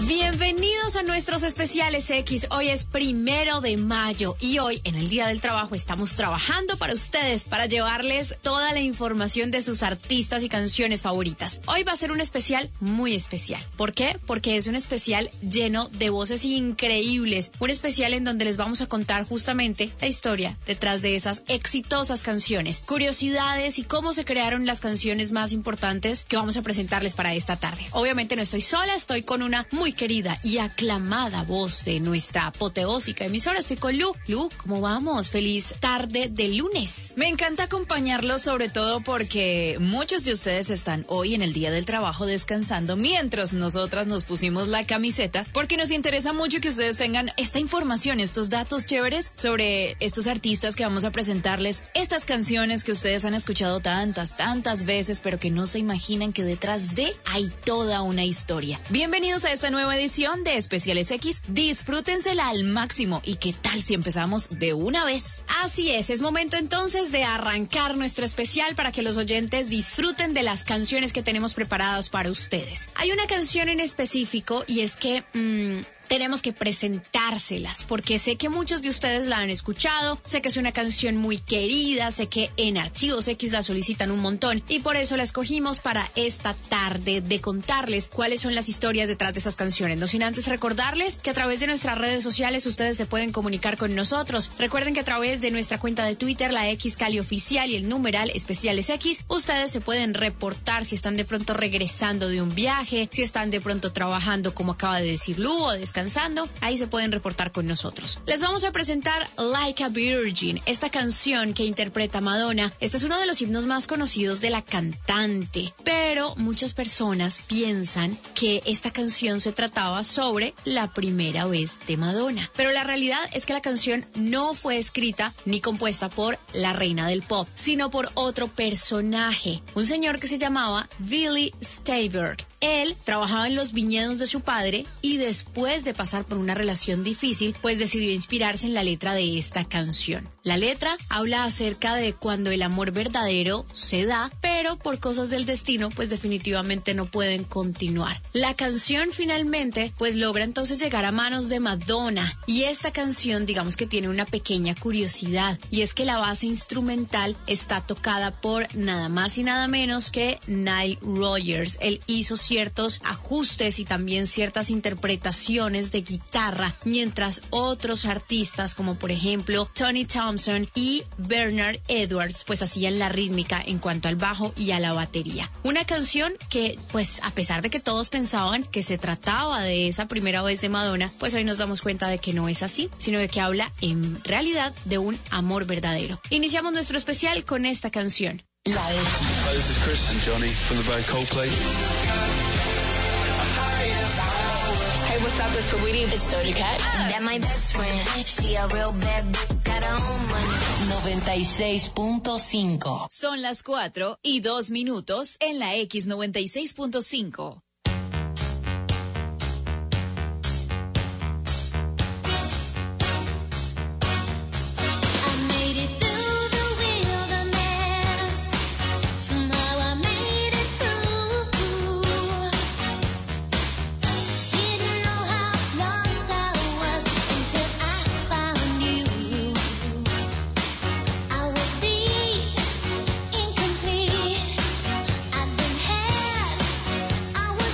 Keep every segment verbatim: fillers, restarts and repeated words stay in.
Bienvenidos a nuestros especiales X. Hoy es primero de mayo y hoy en el Día del Trabajo estamos trabajando para ustedes para llevarles toda la información de sus artistas y canciones favoritas. Hoy va a ser un especial muy especial. ¿Por qué? Porque es un especial lleno de voces increíbles. Un especial en donde les vamos a contar justamente la historia detrás de esas exitosas canciones, curiosidades y cómo se crearon las canciones más importantes que vamos a presentarles para esta tarde. Obviamente no estoy sola, estoy con una muy querida y aclamada voz de nuestra apoteósica emisora. Estoy con Lu. Lu, ¿cómo vamos? Feliz tarde de lunes. Me encanta acompañarlos, sobre todo porque muchos de ustedes están hoy en el Día del Trabajo descansando mientras nosotras nos pusimos la camiseta, porque nos interesa mucho que ustedes tengan esta información, estos datos chéveres sobre estos artistas que vamos a presentarles, estas canciones que ustedes han escuchado tantas, tantas veces, pero que no se imaginan que detrás de hay toda una historia. Bienvenidos a esta nueva edición de Especiales X. Disfrútensela al máximo. ¿Y qué tal si empezamos de una vez? Así es, es momento entonces de arrancar nuestro especial para que los oyentes disfruten de las canciones que tenemos preparadas para ustedes. Hay una canción en específico y es que... Mmm, tenemos que presentárselas, porque sé que muchos de ustedes la han escuchado, sé que es una canción muy querida, sé que en Archivos X la solicitan un montón y por eso la escogimos para esta tarde de contarles cuáles son las historias detrás de esas canciones. No sin antes recordarles que a través de nuestras redes sociales ustedes se pueden comunicar con nosotros. Recuerden que a través de nuestra cuenta de Twitter, la X Cali Oficial y el numeral Especiales X, ustedes se pueden reportar si están de pronto regresando de un viaje, si están de pronto trabajando como acaba de decir Lu o descansando. Ahí se pueden reportar con nosotros. Les vamos a presentar Like a Virgin, esta canción que interpreta Madonna. Este es uno de los himnos más conocidos de la cantante, pero muchas personas piensan que esta canción se trataba sobre la primera vez de Madonna. Pero la realidad es que la canción no fue escrita ni compuesta por la reina del pop, sino por otro personaje, un señor que se llamaba Billy Steinberg. Él trabajaba en los viñedos de su padre y después de pasar por una relación difícil, pues decidió inspirarse en la letra de esta canción. La letra habla acerca de cuando el amor verdadero se da, pero por cosas del destino, pues definitivamente no pueden continuar. La canción finalmente, pues logra entonces llegar a manos de Madonna. Y esta canción, digamos que tiene una pequeña curiosidad, y es que la base instrumental está tocada por nada más y nada menos que Nile Rodgers. Él hizo ciertos ajustes y también ciertas interpretaciones de guitarra, mientras otros artistas como por ejemplo Tony Thompson y Bernard Edwards pues hacían la rítmica en cuanto al bajo y a la batería. Una canción que pues a pesar de que todos pensaban que se trataba de esa primera vez de Madonna, pues hoy nos damos cuenta de que no es así, sino de que habla en realidad de un amor verdadero. Iniciamos nuestro especial con esta canción. La X. Hi, this is Chris and Johnny from the band Coldplay. Hey, what's up? It's Saweetie. It's Doja Cat. That my best friend. She a real bad bitch. Got her own money. noventa y seis punto cinco. Son las cuatro y dos minutos en la X noventa y seis punto cinco. I was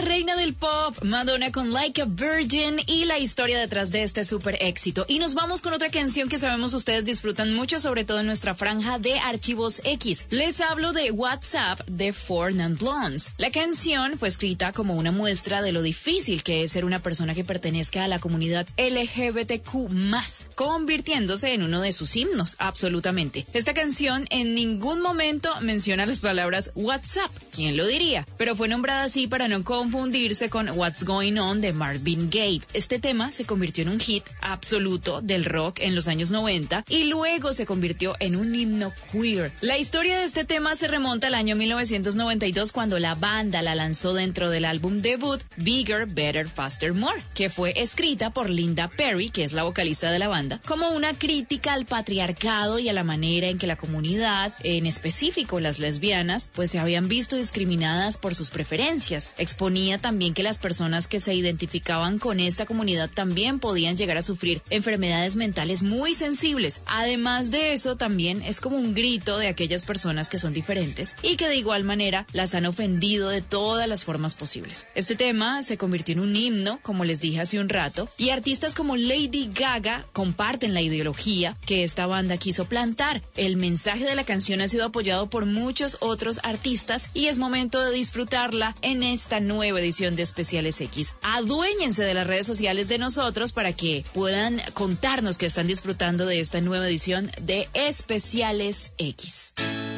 reina del pop, Madonna con Like a Virgin y la historia detrás de este súper éxito. Y nos vamos con otra canción que sabemos ustedes disfrutan mucho, sobre todo en nuestra franja de Archivos X. Les hablo de WhatsApp de Four Non Blondes. La canción fue escrita como una muestra de lo difícil que es ser una persona que pertenezca a la comunidad L G B T Q más, convirtiéndose en uno de sus himnos, absolutamente. Esta canción en ningún momento menciona las palabras WhatsApp, ¿quién lo diría? Pero fue nombrada así para no confundirse con What's Going On de Marvin Gaye. Este tema se convirtió en un hit absoluto del rock en los años noventa y luego se convirtió en un himno queer. La historia de este tema se remonta al año mil novecientos noventa y dos, cuando la banda la lanzó dentro del álbum debut Bigger, Better, Faster, More, que fue escrita por Linda Perry, que es la vocalista de la banda, como una crítica al patriarcado y a la manera en que la comunidad, en específico las lesbianas, pues se habían visto discriminadas por sus preferencias. Exponía también que las personas que se identificaban con esta comunidad también podían llegar a sufrir enfermedades mentales muy sensibles. Además de eso, también es como un grito de aquellas personas que son diferentes y que de igual manera las han ofendido de todas las formas posibles. Este tema se convirtió en un himno, como les dije hace un rato, y artistas como Lady Gaga comparten la ideología que esta banda quiso plantar. El mensaje de la canción ha sido apoyado por muchos otros artistas y es momento de disfrutarla en esta nueva edición de Especiales X. Aduéñense de las redes sociales de nosotros para que puedan contarnos que están disfrutando de esta nueva edición de Especiales X.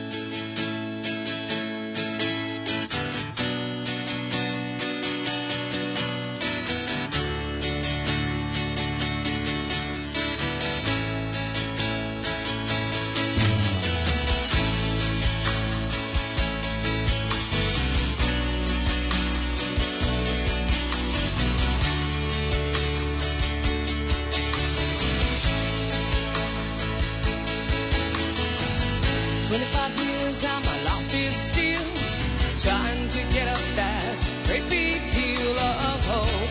twenty-five years and my life is still trying to get up that great big hill of hope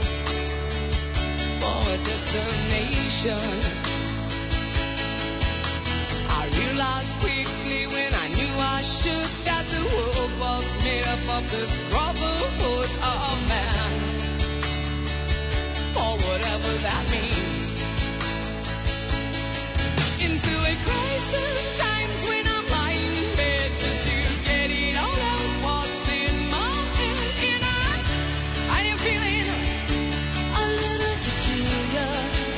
for a destination. I realized quickly when I knew I should that the world was made up of this brotherhood of man, for whatever that means. Into a crisis times when I'm lying in bed just to get it all out what's in my head. And I, I am feeling a little peculiar.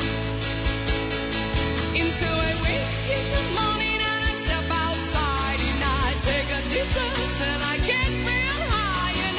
And so I wake in the morning and I step outside and I take a deep breath and I get real high and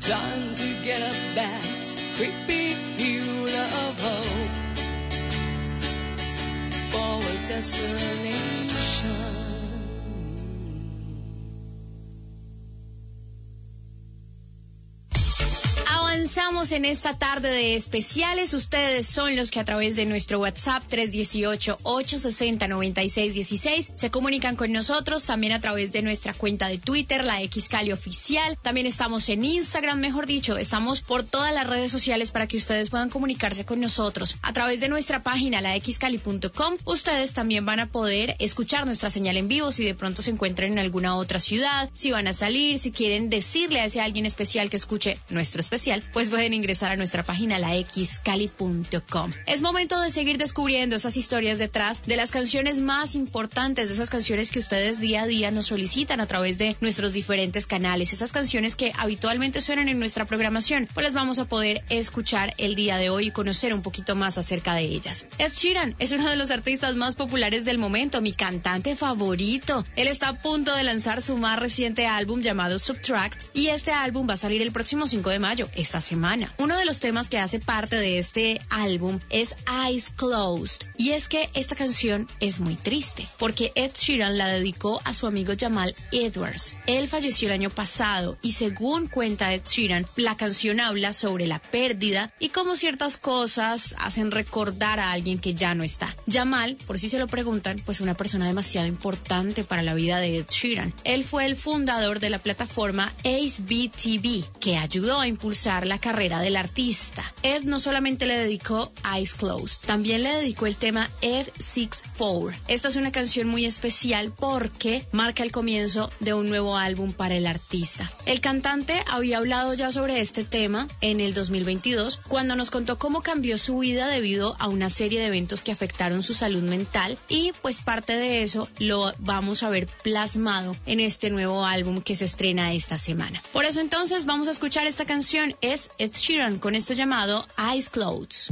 Time to get up that creepy hill of hope for a destination. Avanzamos en esta tarde de especiales. Ustedes son los que a través de nuestro WhatsApp tres uno ocho, ocho seis cero, nueve seis uno seis se comunican con nosotros, también a través de nuestra cuenta de Twitter, la X Cali Oficial. También estamos en Instagram, mejor dicho, estamos por todas las redes sociales para que ustedes puedan comunicarse con nosotros. A través de nuestra página, la x cali punto com, ustedes también van a poder escuchar nuestra señal en vivo si de pronto se encuentran en alguna otra ciudad, si van a salir, si quieren decirle a ese alguien especial que escuche nuestro especial, pues pueden ingresar a nuestra página la x cali punto com. Es momento de seguir descubriendo esas historias detrás de las canciones más importantes, de esas canciones que ustedes día a día nos solicitan a través de nuestros diferentes canales, esas canciones que habitualmente suenan en nuestra programación, pues las vamos a poder escuchar el día de hoy y conocer un poquito más acerca de ellas. Ed Sheeran es uno de los artistas más populares del momento, mi cantante favorito. Él está a punto de lanzar su más reciente álbum llamado Subtract y este álbum va a salir el próximo cinco de mayo, esta semana. Uno de los temas que hace parte de este álbum es Eyes Closed, y es que esta canción es muy triste porque Ed Sheeran la dedicó a su amigo Jamal Edwards. Él falleció el año pasado y según cuenta Ed Sheeran, la canción habla sobre la pérdida y cómo ciertas cosas hacen recordar a alguien que ya no está. Jamal, por si se lo preguntan, pues una persona demasiado importante para la vida de Ed Sheeran. Él fue el fundador de la plataforma Ace B T V, que ayudó a impulsar la carrera del artista. Ed no solamente le dedicó Eyes Closed, también le dedicó el tema Ed sesenta y cuatro. Esta es una canción muy especial porque marca el comienzo de un nuevo álbum para el artista. El cantante había hablado ya sobre este tema en el dos mil veintidós, cuando nos contó cómo cambió su vida debido a una serie de eventos que afectaron su salud mental, y pues parte de eso lo vamos a ver plasmado en este nuevo álbum que se estrena esta semana. Por eso entonces vamos a escuchar esta canción, es Ed Sheeran con esto llamado Eyes Closed.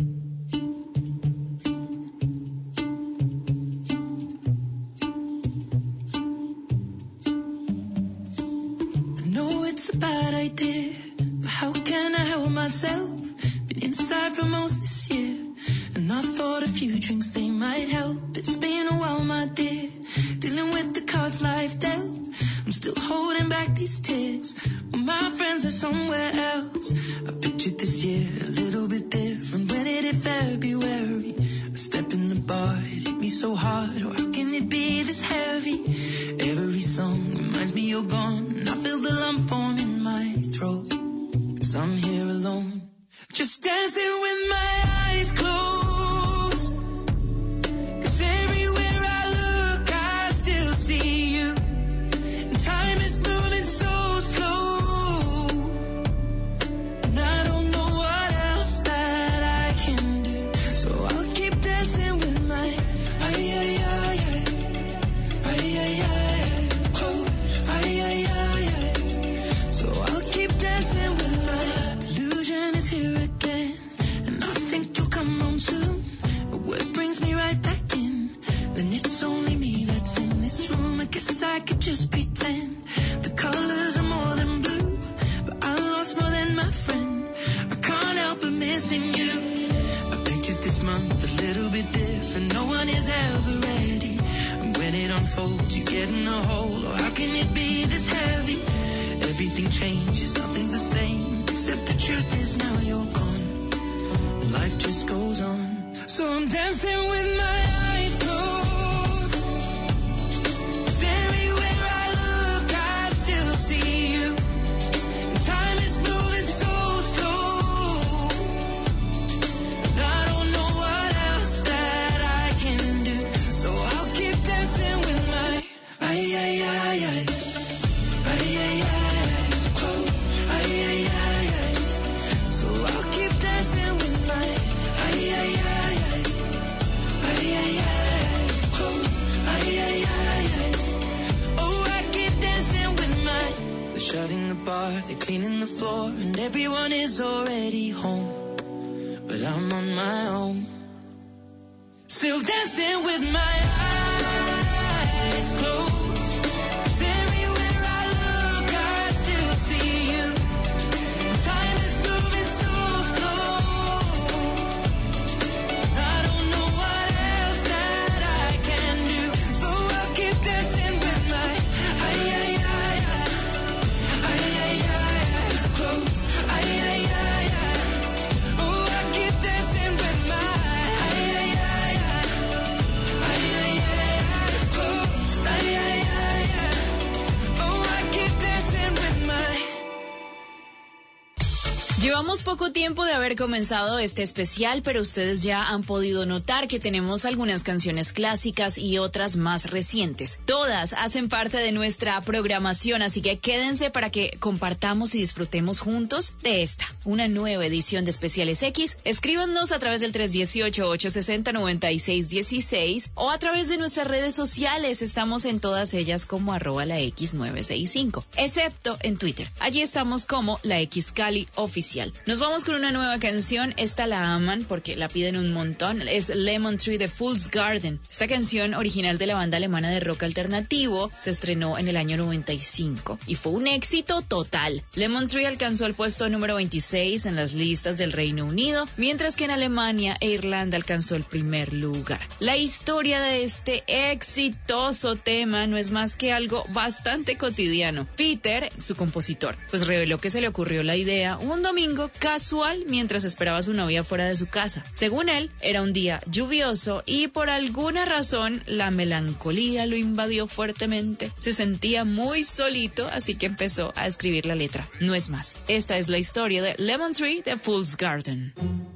I know it's a bad idea, but how can I help myself? Been inside for most this year, and I thought a few drinks they might help. It's been a while, my dear, dealing with the cards life dealt. I'm still holding back these tears, well, my friends are somewhere else. I pictured this year a little bit different. When it hit February, a step in the bar, it hit me so hard. Or how can it be this heavy? Every song reminds me you're gone, and I feel the lump form in my throat, 'cause I'm here alone, just dancing with my eyes closed. 'Cause everywhere I look, I still see you. And time is moving so slow, and I don't know what else that I can do. So I'll keep dancing with my ay ay ay ay ay ay ay oh ay ay ay ay. So I'll keep dancing with my delusion is here again, and I think you'll come home soon. But what brings me right back in? Then it's only me that's in this room. I guess I could just pretend the colors are more than blue, but I lost more than my friend. I can't help but missing you. I pictured this month a little bit different. No one is ever ready, and when it unfolds, you get in a hole. Or how can it be this heavy? Everything changes, nothing's the same, except the truth is now you're gone. Life just goes on, so I'm dancing with my eyes closed. 'Cause everywhere I look, I still see you. And time is moving so slow, and I don't know what else that I can do. So I'll keep dancing with my ay ay ay ay ay ay ay. Oh, ay ay ay ay. So I'll keep dancing with my ay ay ay ay ay ay ay. Oh, ay ay ay ay. Oh, I keep dancing with my. They're shutting the bar, they're cleaning the floor, and everyone is already home, but I'm on my own, still dancing with my eyes closed. 'Cause everywhere I look, I still see you. Llevamos poco tiempo de haber comenzado este especial, pero ustedes ya han podido notar que tenemos algunas canciones clásicas y otras más recientes. Todas hacen parte de nuestra programación, así que quédense para que compartamos y disfrutemos juntos de esta, una nueva edición de Especiales X. Escríbanos a través del tres uno ocho, ocho seis cero, nueve seis uno seis o a través de nuestras redes sociales. Estamos en todas ellas como arroba la X nueve seis cinco, excepto en Twitter. Allí estamos como la X Cali Oficial. Nos vamos con una nueva canción. Esta la aman porque la piden un montón. Es Lemon Tree de Fool's Garden. Esta canción, original de la banda alemana de rock alternativo, se estrenó en el año noventa y cinco y fue un éxito total. Lemon Tree alcanzó el puesto número veintiséis en las listas del Reino Unido, mientras que en Alemania e Irlanda alcanzó el primer lugar. La historia de este exitoso tema no es más que algo bastante cotidiano. Peter, su compositor, pues reveló que se le ocurrió la idea un domingo casual mientras esperaba a su novia fuera de su casa. Según él, era un día lluvioso y por alguna razón la melancolía lo invadió fuertemente. Se sentía muy solito, así que empezó a escribir la letra. No es más. Esta es la historia de Lemon Tree de Fool's Garden.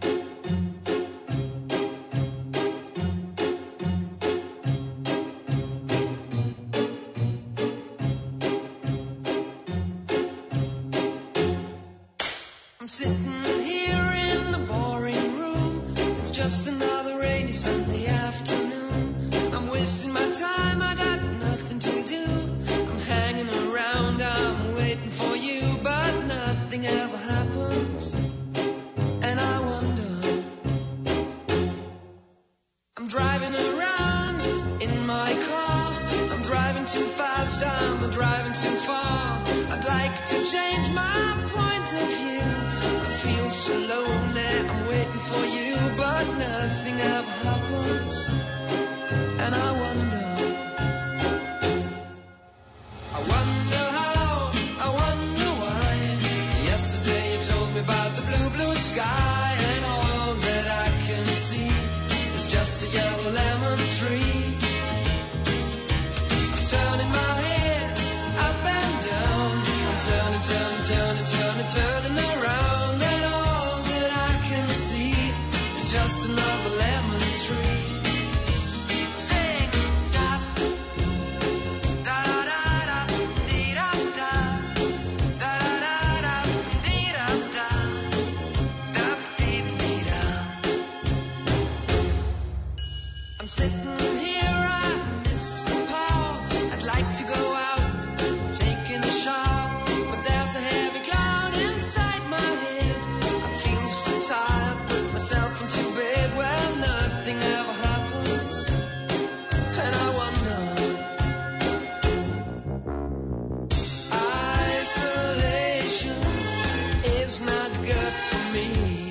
I'm sitting here in the boring room. It's just another rainy Sunday afternoon. I'm wasting my time, I got nothing to do. I'm hanging around, I'm waiting for you, but nothing ever happens. And I wonder, I'm driving around in my car. I'm driving too fast, I'm driving too far. I'd like to change my point of view. Feel so lonely, I'm waiting for you, but nothing ever happens. And I wonder, I wonder how, I wonder why. Yesterday you told me about the blue, blue sky, and all that I can see is just a yellow lemon tree. I'm turning my head up and down, I'm turning, turning, turning, turning, turning around. Just another lemon tree. Sing da da da da da dee da da da da da dee da da da dee dee da. I'm sitting here, I miss the power. I'd like to go out, taking a shower, but there's a heavy cloud inside my head. I feel so tired, put myself into bed where nothing ever happens, and I wonder, isolation is not good for me.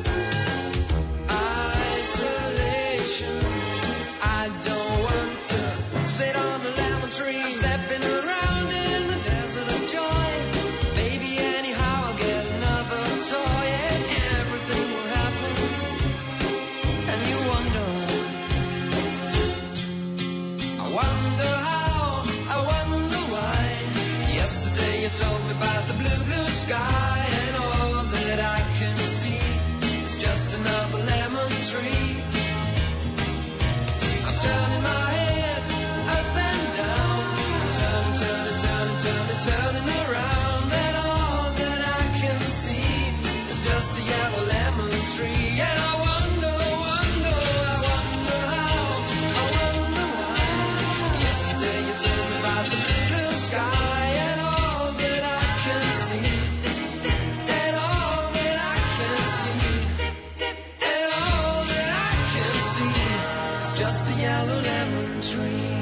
Isolation, I don't want to sit on a lemon tree. I'm stepping around in the desert of joy. Maybe anyhow I'll get another toy and everything will happen. And you wonder, I wonder how, I wonder why. Yesterday you told me about the blue, blue sky, and all that I can see is just another lemon tree. I'm turning my head up and down, I'm turning, turning, turning, turning, turning around, and all that I can see is just a yellow lemon tree. And I wonder, you told me about the blue, blue sky, and all that I can see, and all that I can see, and all that I can see is just a yellow lemon tree.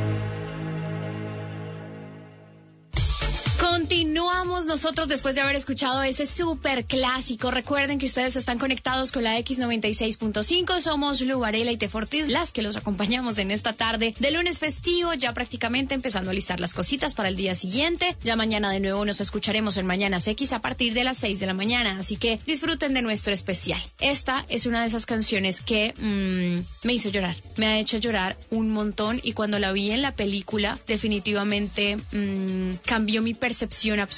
Continuamos nosotros después de haber escuchado ese súper clásico. Recuerden que ustedes están conectados con la X noventa y seis punto cinco. Somos Lu Varela y Tefortis, las que los acompañamos en esta tarde de lunes festivo, ya prácticamente empezando a listar las cositas para el día siguiente. Ya mañana de nuevo nos escucharemos en Mañanas X a partir de las seis de la mañana, así que disfruten de nuestro especial. Esta es una de esas canciones que mmm, me hizo llorar, me ha hecho llorar un montón, y cuando la vi en la película definitivamente mmm, cambió mi percepción absoluta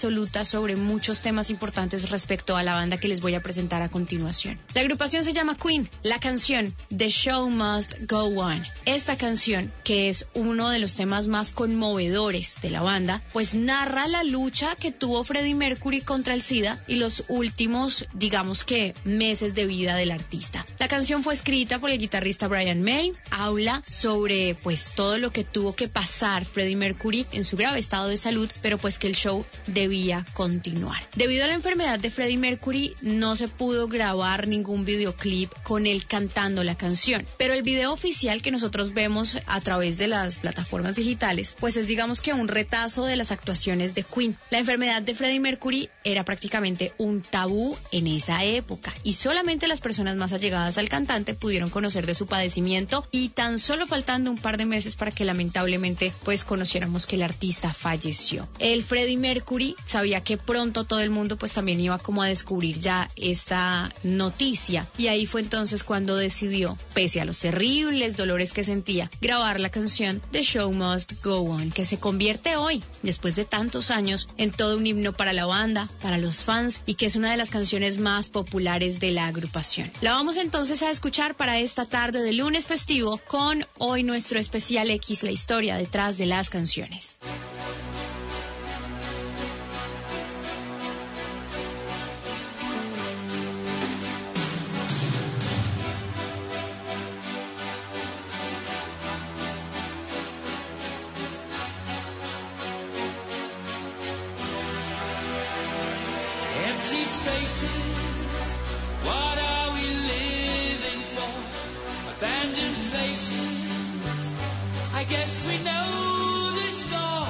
habla sobre muchos temas importantes respecto a la banda que les voy a presentar a continuación. La agrupación se llama Queen. La canción The Show Must Go On. Esta canción, que es uno de los temas más conmovedores de la banda, pues narra la lucha que tuvo Freddie Mercury contra el SIDA y los últimos, digamos que, meses de vida del artista. La canción fue escrita por el guitarrista Brian May. Habla sobre pues todo lo que tuvo que pasar Freddie Mercury en su grave estado de salud, pero pues que el show debía continuar. Debido a la enfermedad de Freddie Mercury, no se pudo grabar ningún videoclip con él cantando la canción, pero el video oficial que nosotros vemos a través de las plataformas digitales, pues es digamos que un retazo de las actuaciones de Queen. La enfermedad de Freddie Mercury era prácticamente un tabú en esa época y solamente las personas más allegadas al cantante pudieron conocer de su padecimiento, y tan solo faltando un par de meses para que lamentablemente pues conociéramos que el artista falleció. El Freddie Mercury sabía que pronto todo el mundo pues también iba como a descubrir ya esta noticia, y ahí fue entonces cuando decidió, pese a los terribles dolores que sentía, grabar la canción The Show Must Go On, que se convierte hoy, después de tantos años, en todo un himno para la banda, para los fans, y que es una de las canciones más populares de la agrupación. La vamos entonces a escuchar para esta tarde de lunes festivo con hoy nuestro especial X, la historia detrás de las canciones. Empty spaces, what are we living for? Abandoned places, I guess we know the score.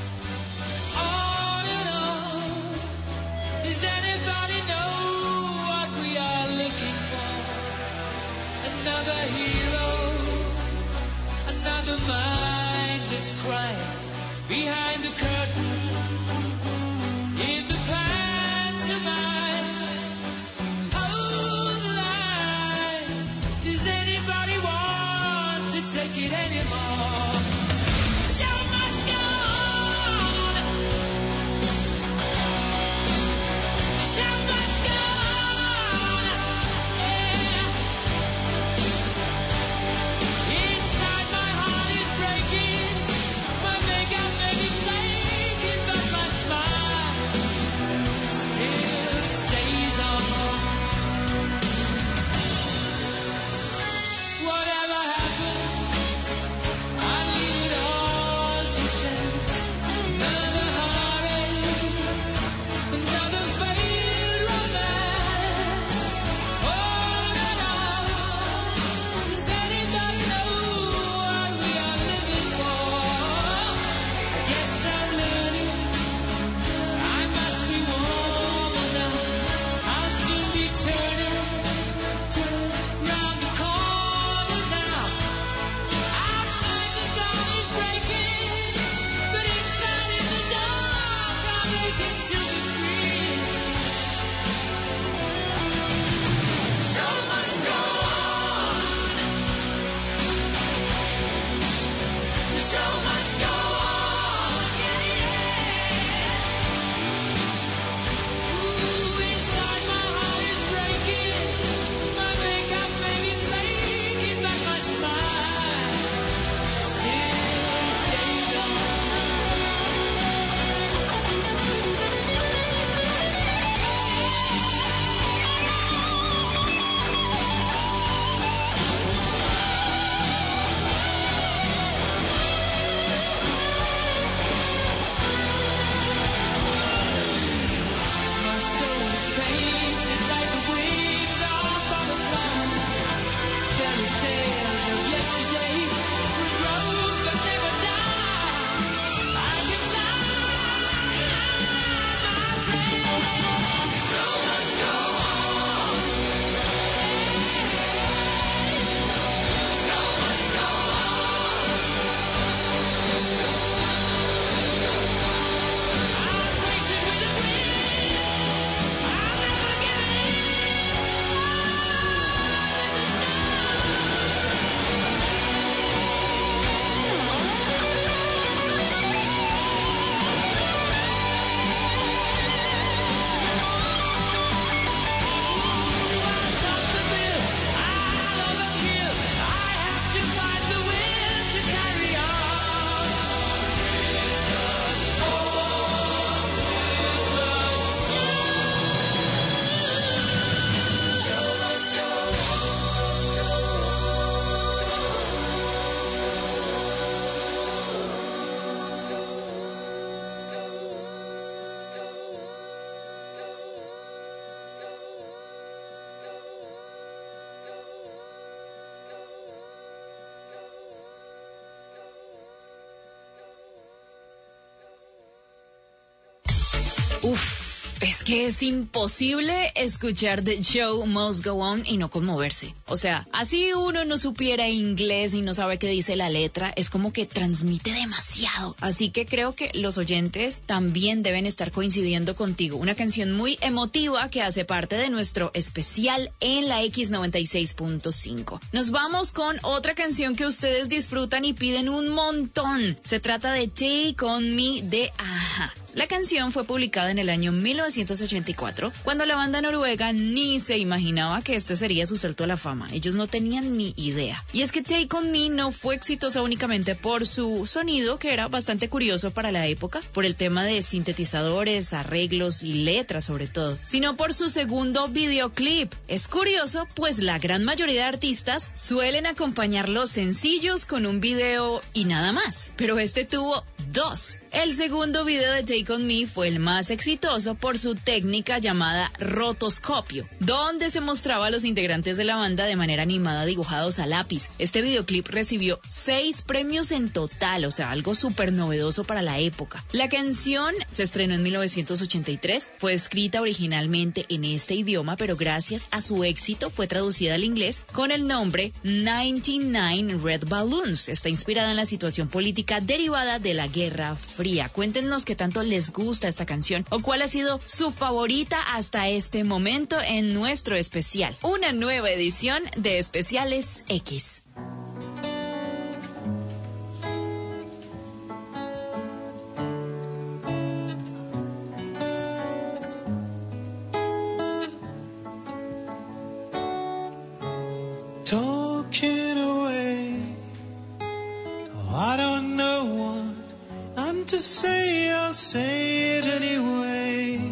On and on, does anybody know what we are looking for? Another hero, another mindless crime behind the curtain, in the pantomime. Hold the line, does anybody want to take it anymore? Show must go on. The show must go on. Yeah. Inside my heart is breaking, my makeup may be flaking, but my smile still stays on. Whatever happens, I leave it Uf. Es que es imposible escuchar The Show Must Go On y no conmoverse. O sea, así uno no supiera inglés y no sabe qué dice la letra, es como que transmite demasiado. Así que creo que los oyentes también deben estar coincidiendo contigo. Una canción muy emotiva que hace parte de nuestro especial en la X noventa y seis punto cinco. Nos vamos con otra canción que ustedes disfrutan y piden un montón. Se trata de Take On Me de Aja. La canción fue publicada en el año mil novecientos ochenta y cuatro, cuando la banda noruega ni se imaginaba que este sería su salto a la fama. Ellos no tenían ni idea. Y es que Take On Me no fue exitosa únicamente por su sonido, que era bastante curioso para la época, por el tema de sintetizadores, arreglos y letras sobre todo, sino por su segundo videoclip. Es curioso, pues la gran mayoría de artistas suelen acompañar los sencillos con un video y nada más, pero este tuvo dos. El segundo video de Take On Me fue el más exitoso por su técnica llamada rotoscopio, donde se mostraba a los integrantes de la banda de manera animada dibujados a lápiz. Este videoclip recibió seis premios en total, o sea, algo súper novedoso para la época. La canción se estrenó en mil novecientos ochenta y tres, fue escrita originalmente en este idioma, pero gracias a su éxito fue traducida al inglés con el nombre noventa y nueve Red Balloons. Está inspirada en la situación política derivada de la Guerra Fría. Cuéntenos qué tanto les gusta esta canción o cuál ha sido su favorita hasta este momento en nuestro especial. Una nueva edición de Especiales X. Talking away, oh, I don't know what I'm to say, I'll say it anyway.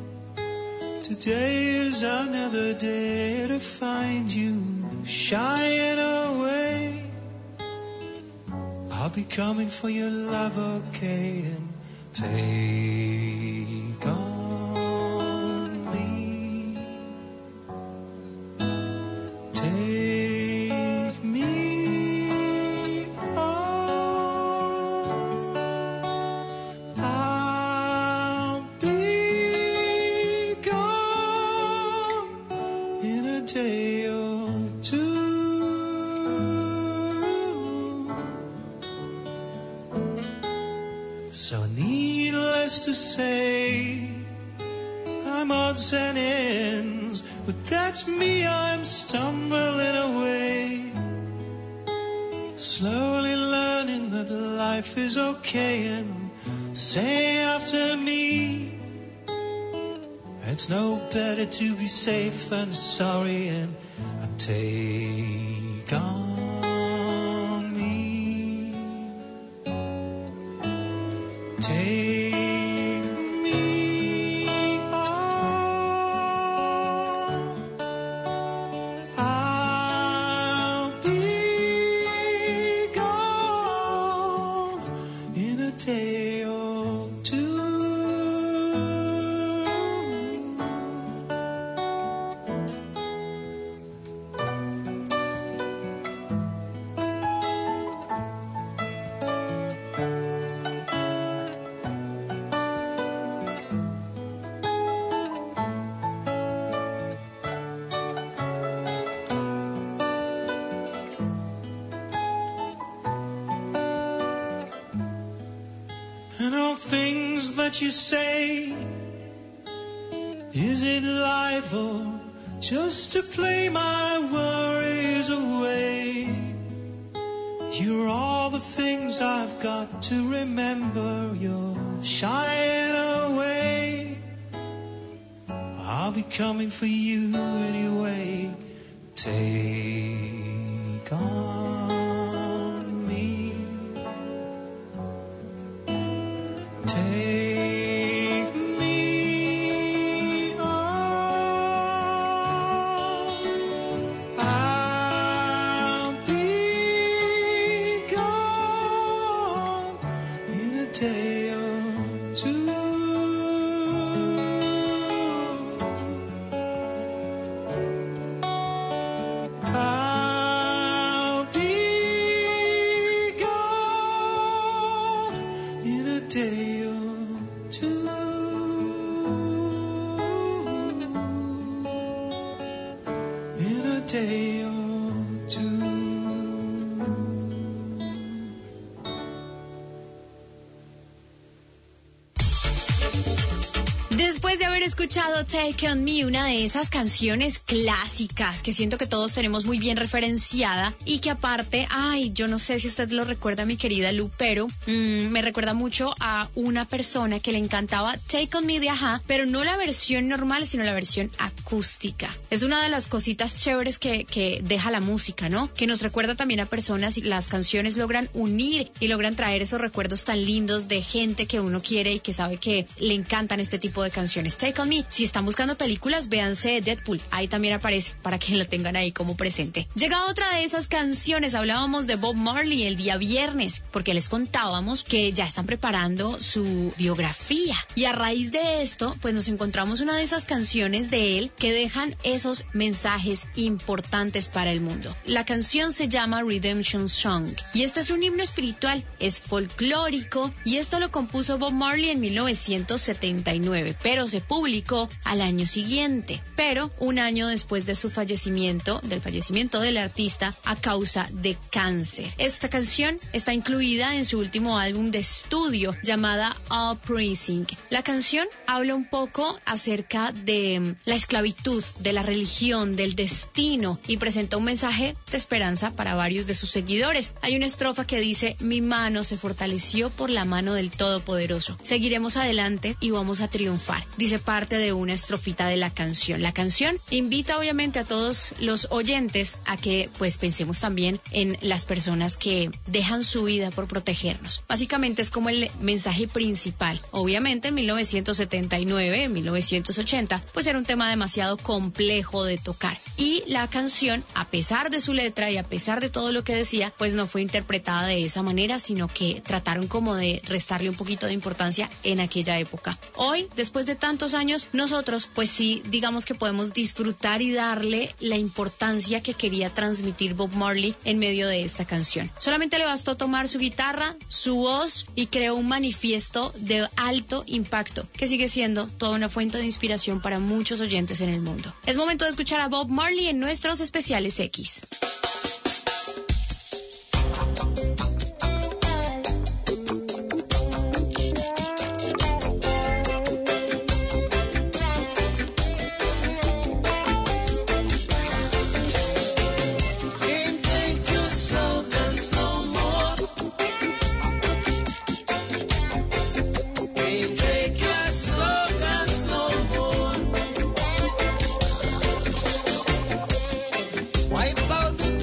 Today is another day to find you shying away. I'll be coming for your love, okay, and take on me. Take me on. I'll be gone in a day or two. So needless to say, I'm odds and ends, but that's me, I'm stumbling away, slowly learning that life is okay, and say after me, it's no better to be safe than sorry, and take on me. Take me on. I'll be gone in a day or two. And all things that you say, is it life or just to play my worries away? You're all the things I've got to remember. You're shying away. I'll be coming for you anyway. Take on me. Take me on. I'll be gone in a day or two. I'll be haber escuchado Take On Me, una de esas canciones clásicas que siento que todos tenemos muy bien referenciada y que aparte, ay, yo no sé si usted lo recuerda, mi querida Lu, pero mmm, me recuerda mucho a una persona que le encantaba Take On Me de Ajá, pero no la versión normal, sino la versión acústica. Es una de las cositas chéveres que, que deja la música, ¿no? Que nos recuerda también a personas y las canciones logran unir y logran traer esos recuerdos tan lindos de gente que uno quiere y que sabe que le encantan este tipo de canciones. Take On Me. Si están buscando películas, véanse Deadpool. Ahí también aparece para que lo tengan ahí como presente. Llega otra de esas canciones. Hablábamos de Bob Marley el día viernes porque les contábamos que ya están preparando su biografía. Y a raíz de esto, pues nos encontramos una de esas canciones de él que dejan esos mensajes importantes para el mundo. La canción se llama Redemption Song y este es un himno espiritual, es folclórico y esto lo compuso Bob Marley en mil novecientos setenta y nueve, pero se publicó al año siguiente, pero un año después de su fallecimiento, del fallecimiento del artista a causa de cáncer. Esta canción está incluida en su último álbum de estudio llamada Uprising. La canción habla un poco acerca de la esclavitud, de la religión, del destino y presenta un mensaje de esperanza para varios de sus seguidores. Hay una estrofa que dice: mi mano se fortaleció por la mano del Todopoderoso. Seguiremos adelante y vamos a triunfar. Dice parte de una estrofita de la canción. La canción invita obviamente a todos los oyentes a que pues pensemos también en las personas que dejan su vida por protegernos. Básicamente es como el mensaje principal. Obviamente en mil novecientos setenta y nueve, en mil novecientos ochenta, pues era un tema demasiado complejo de tocar. Y la canción, a pesar de su letra y a pesar de todo lo que decía, pues no fue interpretada de esa manera, sino que trataron como de restarle un poquito de importancia en aquella época. Hoy, después de tantos años, nosotros pues sí, digamos que podemos disfrutar y darle la importancia que quería transmitir Bob Marley en medio de esta canción. Solamente le bastó tomar su guitarra, su voz y creó un manifiesto de alto impacto que sigue siendo toda una fuente de inspiración para muchos oyentes en el mundo. Es momento de escuchar a Bob Marley en nuestros especiales X. Wipe out the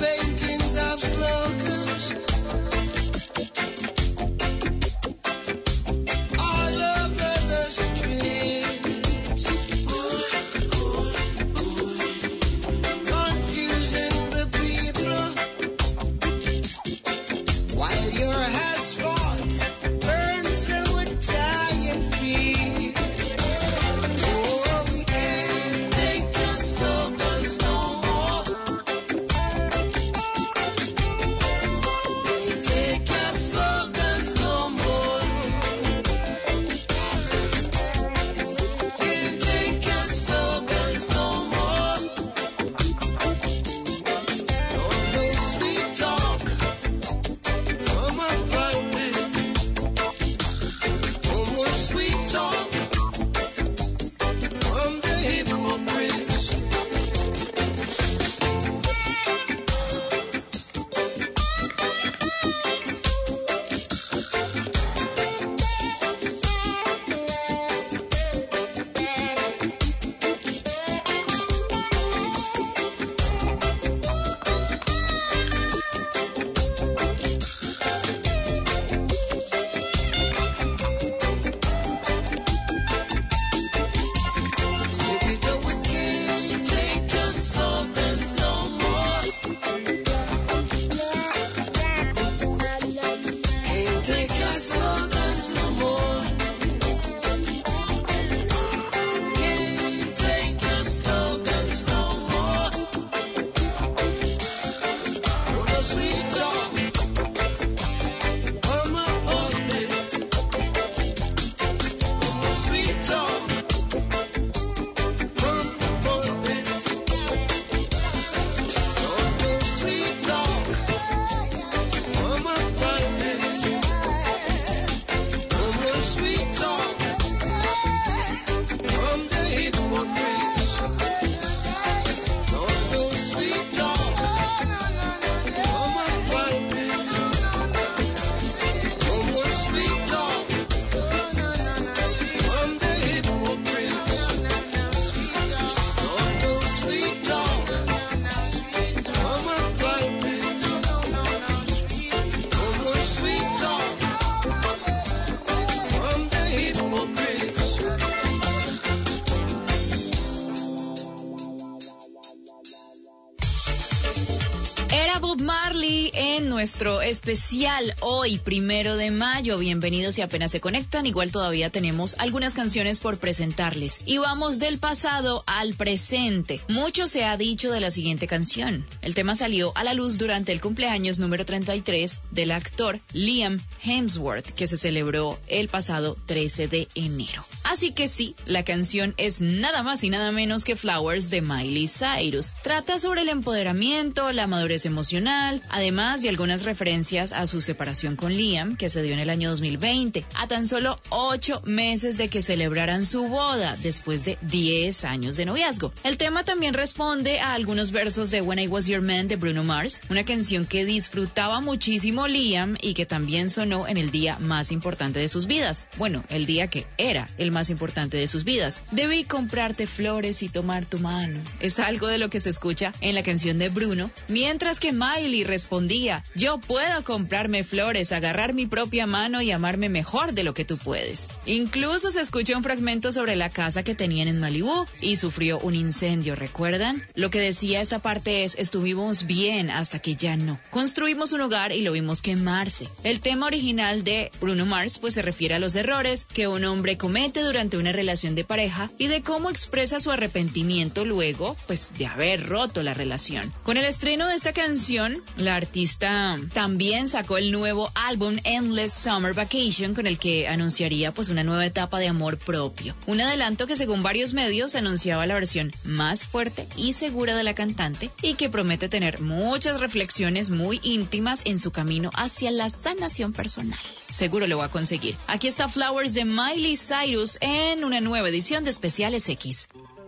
nuestro especial hoy, primero de mayo. Bienvenidos si apenas se conectan. Igual todavía tenemos algunas canciones por presentarles. Y vamos del pasado al presente. Mucho se ha dicho de la siguiente canción. El tema salió a la luz durante el cumpleaños número treinta y tres del actor Liam Hemsworth, que se celebró el pasado trece de enero. Así que sí, la canción es nada más y nada menos que Flowers de Miley Cyrus. Trata sobre el empoderamiento, la madurez emocional, además de algunas referencias a su separación con Liam, que se dio en el año dos mil veinte, a tan solo ocho meses de que celebraran su boda, después de diez años de noviazgo. El tema también responde a algunos versos de When I Was Your Man de Bruno Mars, una canción que disfrutaba muchísimo Liam y que también sonó en el día más importante de sus vidas. Bueno, el día que era el más importante de sus vidas. Debí comprarte flores y tomar tu mano. Es algo de lo que se escucha en la canción de Bruno, mientras que Miley respondía: yo puedo comprarme flores, agarrar mi propia mano y amarme mejor de lo que tú puedes. Incluso se escucha un fragmento sobre la casa que tenían en Malibú y sufrió un incendio, ¿recuerdan? Lo que decía esta parte es: estuvimos bien hasta que ya no. Construimos un hogar y lo vimos quemarse. El tema original de Bruno Mars pues se refiere a los errores que un hombre comete durante una relación de pareja y de cómo expresa su arrepentimiento luego pues de haber roto la relación. Con el estreno de esta canción, la artista también sacó el nuevo álbum Endless Summer Vacation, con el que anunciaría pues una nueva etapa de amor propio. Un adelanto que según varios medios anunciaba la versión más fuerte y segura de la cantante y que promete tener muchas reflexiones muy íntimas en su camino hacia la sanación personal. Seguro lo va a conseguir. Aquí está Flowers de Miley Cyrus en una nueva edición de Especiales X.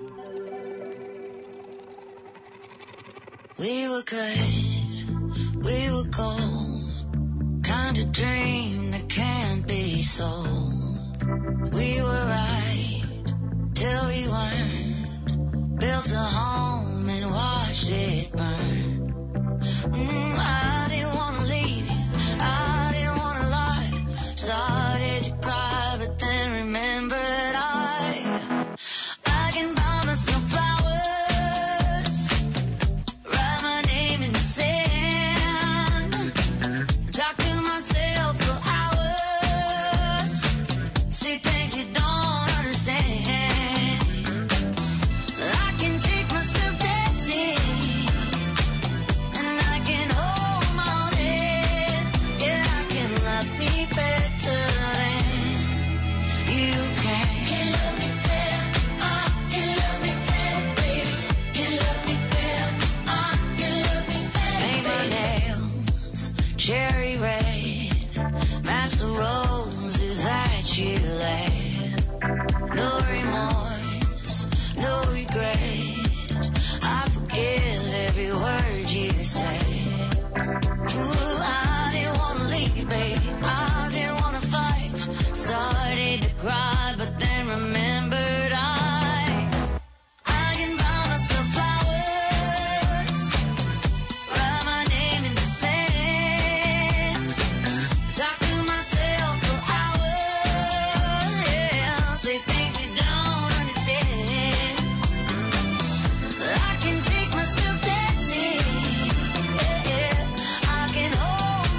We were good, we were gold, kind of dream that can't be sold. We were right till we weren't, built a home and watched it burn. Mm, I didn't want to leave you, I didn't want to lie, started to cry but then remembered I, I can buy myself flowers. Cherry red, match the roses that you laid. No remorse, no regret, I forgive every word you say. Ooh, I didn't want to leave you, baby, I didn't want to fight. Started to cry, but then remembered I, I can buy myself flowers, write my name in the sand. Hold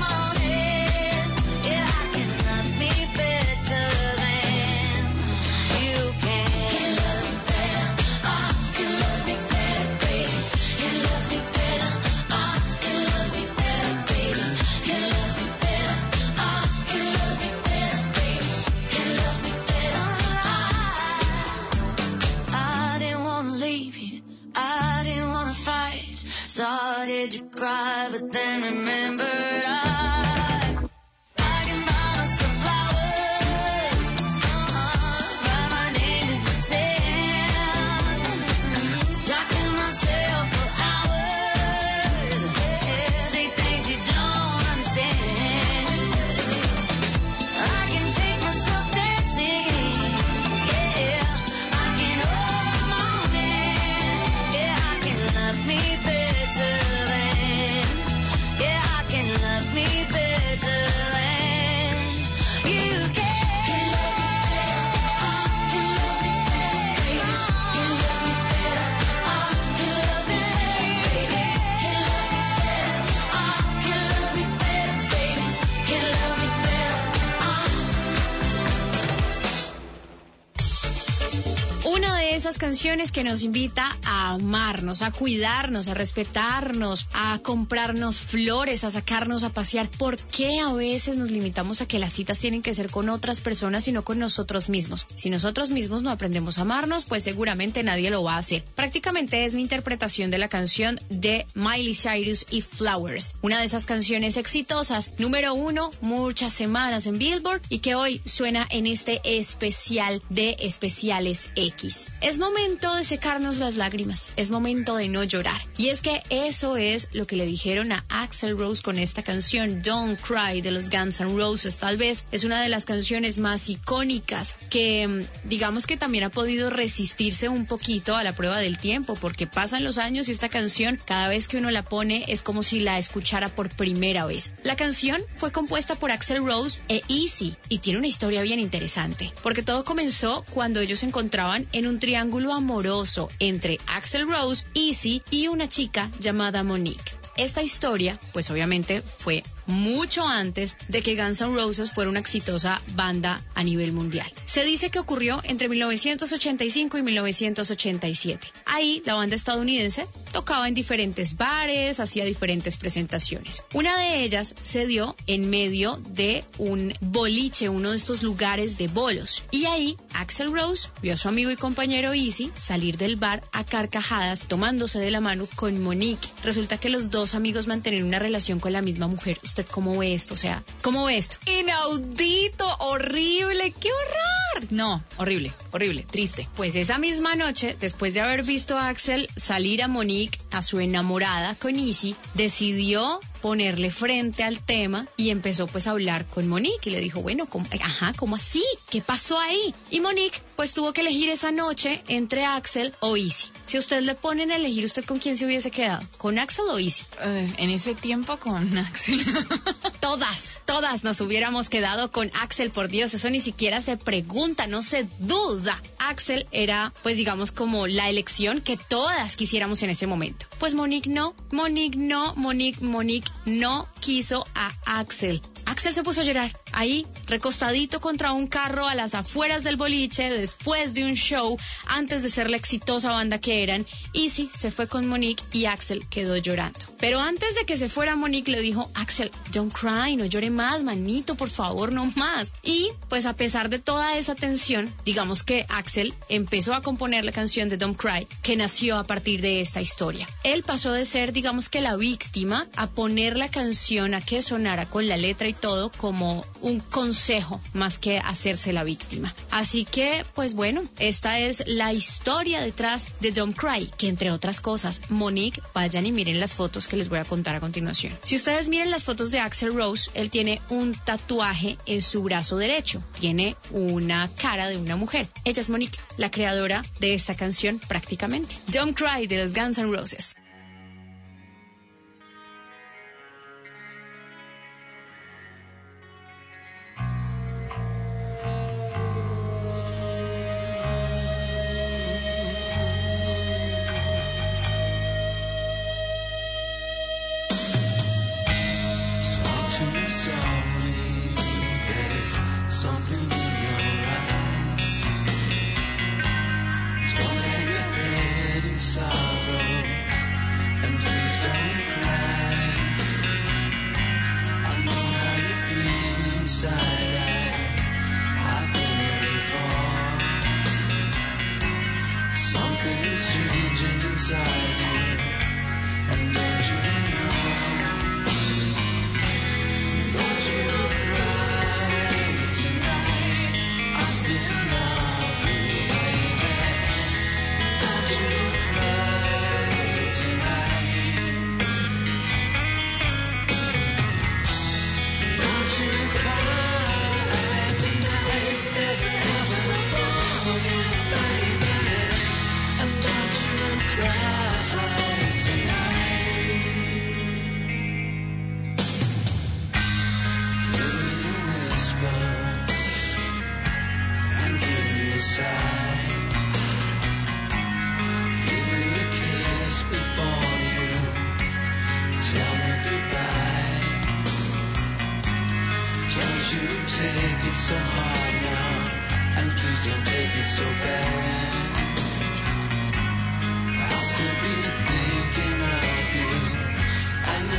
de esas canciones que nos invita a amarnos, a cuidarnos, a respetarnos, a comprarnos flores, a sacarnos a pasear. ¿Por qué a veces nos limitamos a que las citas tienen que ser con otras personas y no con nosotros mismos? Si nosotros mismos no aprendemos a amarnos, pues seguramente nadie lo va a hacer. Prácticamente es mi interpretación de la canción de Miley Cyrus y Flowers, una de esas canciones exitosas, número uno, muchas semanas en Billboard y que hoy suena en este especial de Especiales X. Es momento de secarnos las lágrimas, es momento de no llorar. Y es que eso es lo que le dijeron a Axl Rose con esta canción Don't Cry de los Guns N' Roses. Tal vez es una de las canciones más icónicas que digamos que también ha podido resistirse un poquito a la prueba del tiempo, porque pasan los años y esta canción cada vez que uno la pone es como si la escuchara por primera vez. La canción fue compuesta por Axl Rose e Easy y tiene una historia bien interesante, porque todo comenzó cuando ellos se encontraban en un triángulo amoroso entre Axl Rose, Easy y una chica llamada Monique. Esta historia, pues obviamente fue mucho antes de que Guns N' Roses fuera una exitosa banda a nivel mundial. Se dice que ocurrió entre mil novecientos ochenta y cinco y mil novecientos ochenta y siete. Ahí la banda estadounidense tocaba en diferentes bares, hacía diferentes presentaciones. Una de ellas se dio en medio de un boliche, uno de estos lugares de bolos. Y ahí Axl Rose vio a su amigo y compañero Easy salir del bar a carcajadas tomándose de la mano con Monique. Resulta que los dos amigos mantenían una relación con la misma mujer. ¿Usted cómo ve esto? O sea, ¿cómo ve esto? Inaudito, horrible, qué horror. No, horrible, horrible, triste. Pues esa misma noche, después de haber visto a Axl salir a Monique, a su enamorada con Easy, decidió ponerle frente al tema y empezó pues a hablar con Monique y le dijo, bueno, ¿cómo, ajá, ¿cómo así? ¿Qué pasó ahí? Y Monique pues tuvo que elegir esa noche entre Axl o Easy. Si usted le ponen a elegir, ¿usted con quién se hubiese quedado? ¿Con Axl o Easy? Uh, en ese tiempo con Axl. Todas, todas nos hubiéramos quedado con Axl, por Dios, eso ni siquiera se pregunta, no se duda. Axl era, pues digamos, como la elección que todas quisiéramos en ese momento. Pues Monique no, Monique no, Monique, Monique no quiso a Axl. Axl se puso a llorar, ahí, recostadito contra un carro a las afueras del boliche, después de un show, antes de ser la exitosa banda que eran. Easy se fue con Monique y Axl quedó llorando. Pero antes de que se fuera Monique le dijo, Axl, don't cry, no llore más, manito, por favor, no más. Y pues a pesar de toda esa tensión, digamos que Axl empezó a componer la canción de Don't Cry, que nació a partir de esta historia. Él pasó de ser, digamos que la víctima, a poner la canción a que sonara con la letra y todo como un consejo más que hacerse la víctima. Así que, pues bueno, esta es la historia detrás de Don't Cry, que entre otras cosas, Monique, vayan y miren las fotos que les voy a contar a continuación. Si ustedes miren las fotos de Axl Rose, él tiene un tatuaje en su brazo derecho, tiene una cara de una mujer. Ella es Monique, la creadora de esta canción prácticamente. Don't Cry de los Guns N' Roses. so hard now, and please don't take it so bad.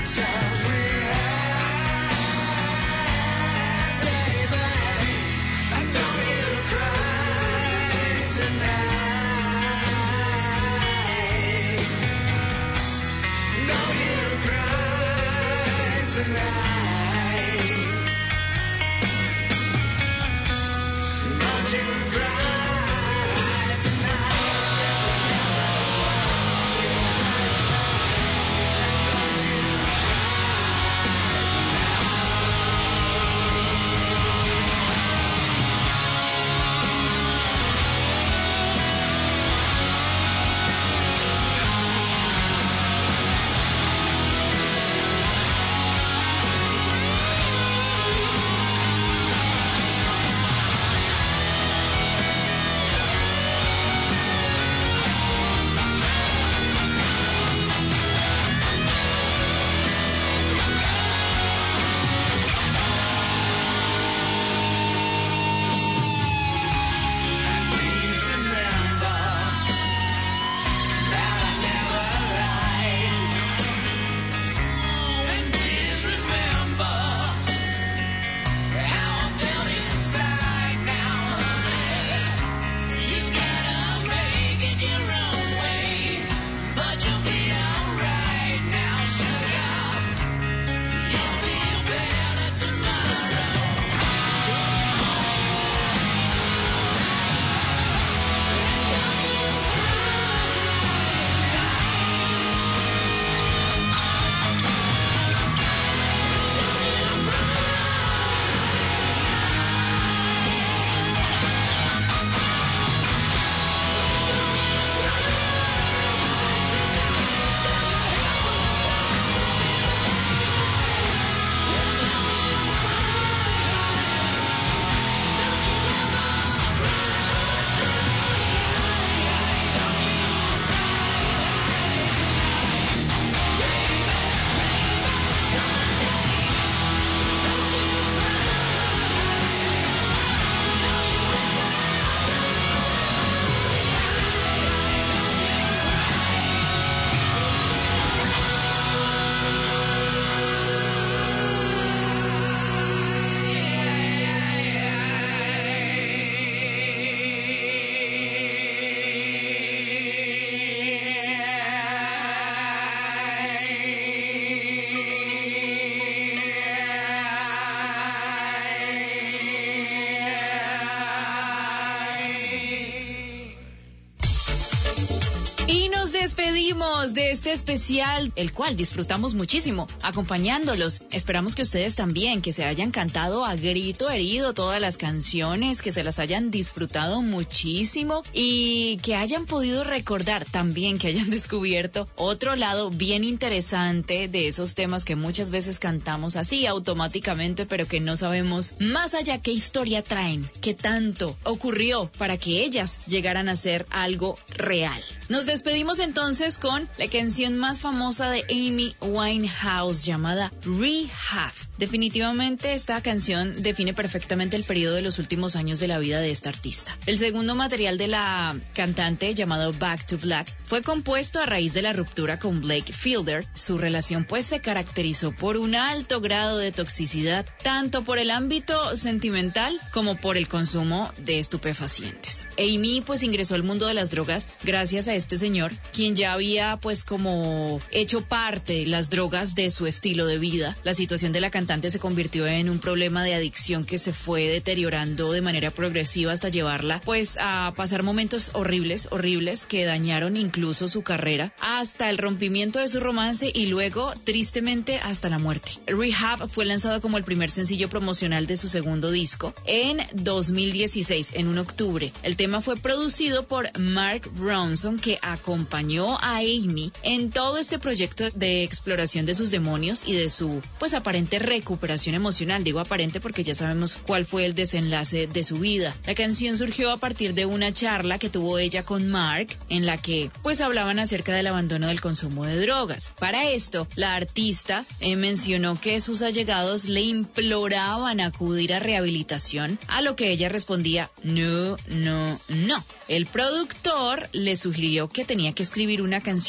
despedimos de este especial, el cual disfrutamos muchísimo acompañándolos. Esperamos que ustedes también, que se hayan cantado a grito herido todas las canciones, que se las hayan disfrutado muchísimo y que hayan podido recordar también, que hayan descubierto otro lado bien interesante de esos temas que muchas veces cantamos así automáticamente, pero que no sabemos más allá qué historia traen, qué tanto ocurrió para que ellas llegaran a ser algo real. Nos despedimos entonces con la canción más famosa de Amy Winehouse llamada Rehab. Definitivamente esta canción define perfectamente el periodo de los últimos años de la vida de esta artista. El segundo material de la cantante, llamado Back to Black, fue compuesto a raíz de la ruptura con Blake Fielder. Su relación pues se caracterizó por un alto grado de toxicidad, tanto por el ámbito sentimental como por el consumo de estupefacientes. Amy pues ingresó al mundo de las drogas gracias a este señor, quien ya había pues como hecho parte de las drogas de su estilo de vida. La situación de la cantante se convirtió en un problema de adicción que se fue deteriorando de manera progresiva hasta llevarla pues a pasar momentos horribles, horribles que dañaron incluso su carrera, hasta el rompimiento de su romance y luego tristemente hasta la muerte. Rehab fue lanzado como el primer sencillo promocional de su segundo disco en dos mil dieciséis, en un octubre. El tema fue producido por Mark Ronson, que acompañó a Amy en todo este proyecto de exploración de sus demonios y de su pues aparente recuperación emocional. Digo aparente porque ya sabemos cuál fue el desenlace de su vida. La canción surgió a partir de una charla que tuvo ella con Mark, en la que pues hablaban acerca del abandono del consumo de drogas. Para esto, la artista eh, mencionó que sus allegados le imploraban acudir a rehabilitación, a lo que ella respondía: no, no, no. El productor le sugirió que tenía que escribir una canción acerca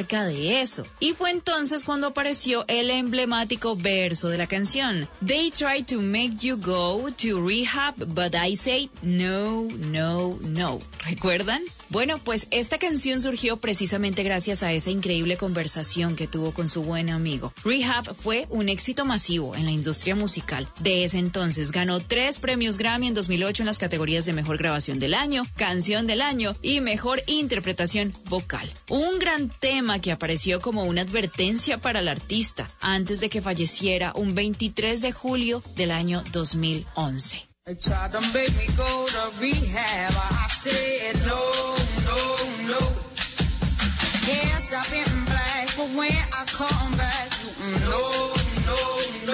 acerca de eso. Y fue entonces cuando apareció el emblemático verso de la canción. They try to make you go to rehab, but I say no, no, no. ¿Recuerdan? Bueno, pues esta canción surgió precisamente gracias a esa increíble conversación que tuvo con su buen amigo. Rehab fue un éxito masivo en la industria musical. De ese entonces ganó tres premios Grammy en dos mil ocho en las categorías de Mejor Grabación del Año, Canción del Año y Mejor Interpretación Vocal. Un gran tema que apareció como una advertencia para el artista antes de que falleciera un veintitrés de julio del año dos mil once. They tried to make me go to rehab. I said no, no, no. Yes, I've been black, but when I come back, no, no, no.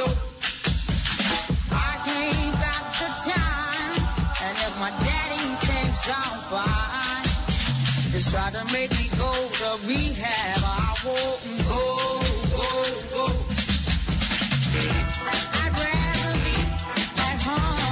I ain't got the time, and if my daddy thinks I'm fine, they try to make me go to rehab. I won't go, go, go. I'd rather be at home.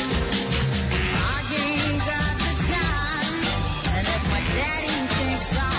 Shine.